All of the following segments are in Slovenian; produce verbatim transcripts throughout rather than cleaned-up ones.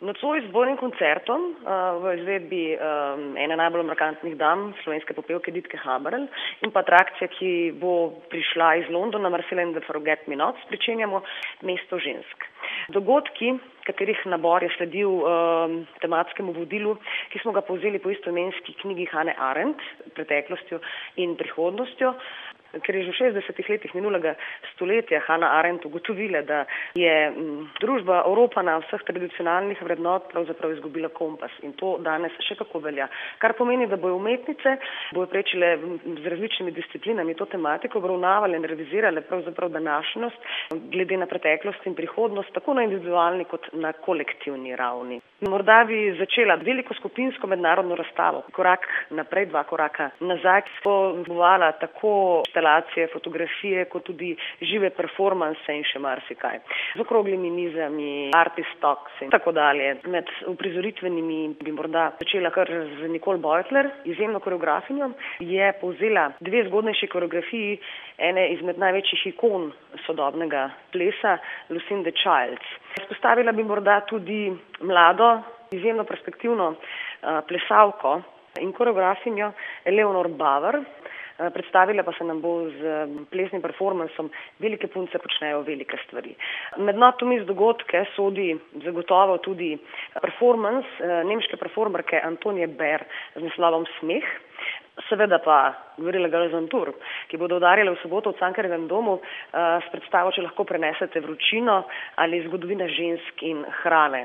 Nocoj z dvojnim koncertom uh, v izvedbi um, ene najbolj markantnih dam slovenske popevke Ditke Haberl in pa atrakcija, ki bo prišla iz Londona, Marcella and the Forget Me Nots, pričenjamo Mesto žensk. Dogodki, katerih nabor je sledil um, tematskemu vodilu, ki smo ga povzeli po istoimenski knjigi Hannah Arendt, Preteklostjo in prihodnostjo, ker je že v šestdesetih letih minulega stoletja Hannah Arendt ugotovila, da je m, družba oropana vseh tradicionalnih vrednot pravzaprav izgubila kompas in to danes še kako velja. Kar pomeni, da bojo umetnice, bojo prečile z različnimi disciplinami to tematiko, obravnavale in revizirale pravzaprav današnjost glede na preteklost in prihodnost, tako na individualni kot na kolektivni ravni. Morda bi začela veliko skupinsko mednarodno razstavo, korak naprej, dva koraka nazaj, ki bo vsebovala tako instalacije, fotografije, kot tudi žive performanse in še marsikaj. Z okroglimi mizami, artist talks in tako dalje. Med uprizoritvenimi bi morda začela kar z Nicole Beutler, izjemno koreografinjo, je povzela dve zgodnejši koreografiji ene izmed največjih ikon sodobnega plesa, Lucinda Childs. Izpostavila bi morda tudi mlado, izjemno perspektivno uh, plesalko in koreografinjo Eleonore Bauer. Predstavila pa se nam bo z plesnim performansom Velike punce počnejo velike stvari. Med notomis dogodke sodi zagotovo tudi performance nemške performerke Antonije Baer z naslovom Smeh. Seveda pa Guerilla Girls on Tour, ki bodo udarjale v soboto v Cankarjevem domu s predstavo Če lahko prenesete vročino ali Zgodovina žensk in hrane.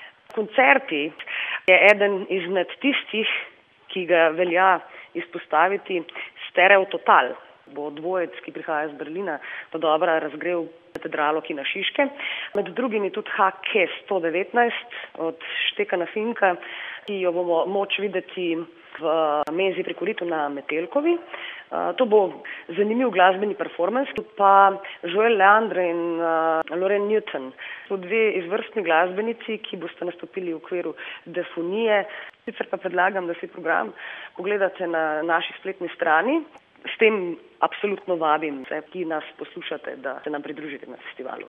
Koncerti je eden izmed tistih, ki ga velja izpostaviti, Stereo Total. Bo dvojec, ki prihaja iz Berlina, to dobro razgrel katedralo Kina Šiške. Med drugimi tudi H K sto devetnajst od Štefana Finka, ki jo bomo moč videti v Mezi pri koritu na Metelkovi. To bo zanimiv glasbeni performance, tudi pa Joel Leandre in Lorraine Newton. To dve izvrstni glasbenici, ki boste nastopili v okviru Defonije. Sicer pa predlagam, da si program pogledate na naši spletni strani. S tem absolutno vabim vse, ki nas poslušate, da se nam pridružite na festivalu.